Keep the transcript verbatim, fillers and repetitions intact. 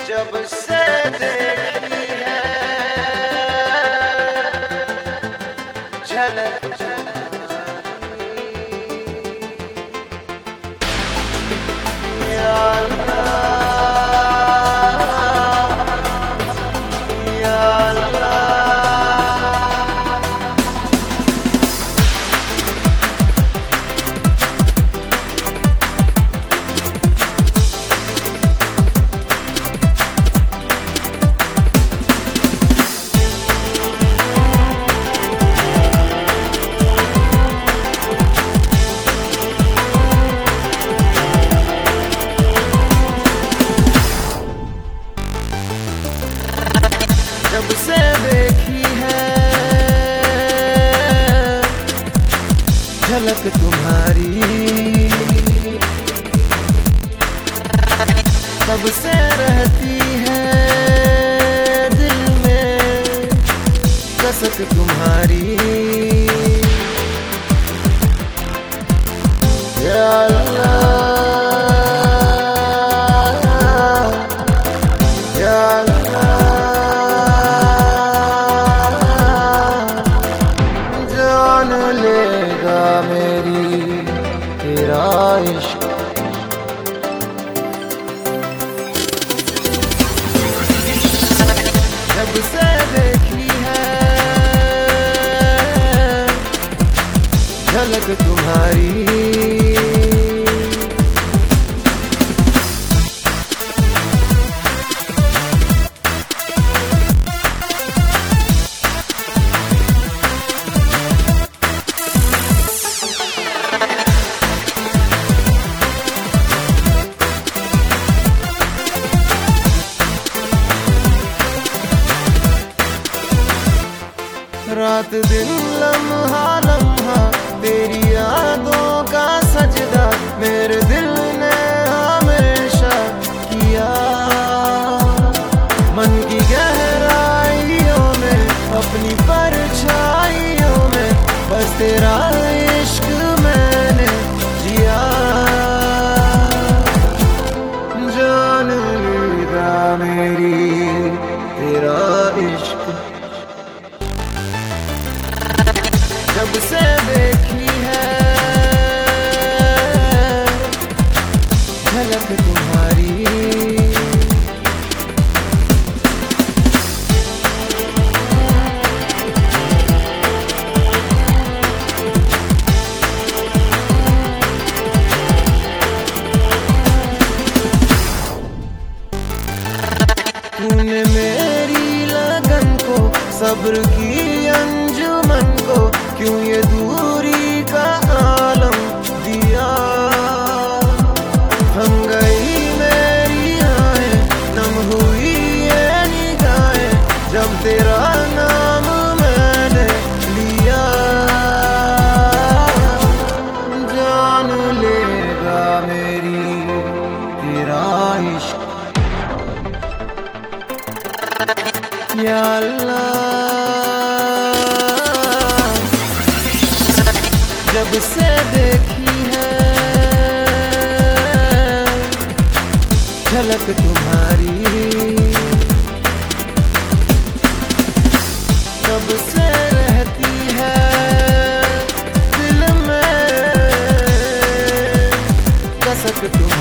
जब से देखी है झलक या अल्लाह, या अल्लाह। जब से देखी है झलक तुम्हारी, तब से रहती है दिल में कसक तुम्हारी। या अल्लाह, या अल्लाह, जान लेगा मेरी तेरा इश्क। जब से देखी है झलक तुम्हारी, रात दिन लम्हा लम्हा तेरी यादों का सजदा मेरे दिल ने हमेशा किया। मन की गहराइयों में अपनी परछाइयों में बस तेरा इश्क मैंने जिया। जान लेगा मेरी तेरा इश्क। जब से देखी है झलक तुम्हारी, तूने मेरी लगन को सब्र की अंजुमन को क्यों ये दूरी का आलम दिया। थम गई मेरी आँखें, नम हुई ये निगाहें जब तेरा नाम मैंने लिया। जान लेगा मेरी तेरा इश्क। या अल्लाह, जब से देखी है झलक तुम्हारी, तब से रहती है दिल में कसक तुम्हारी।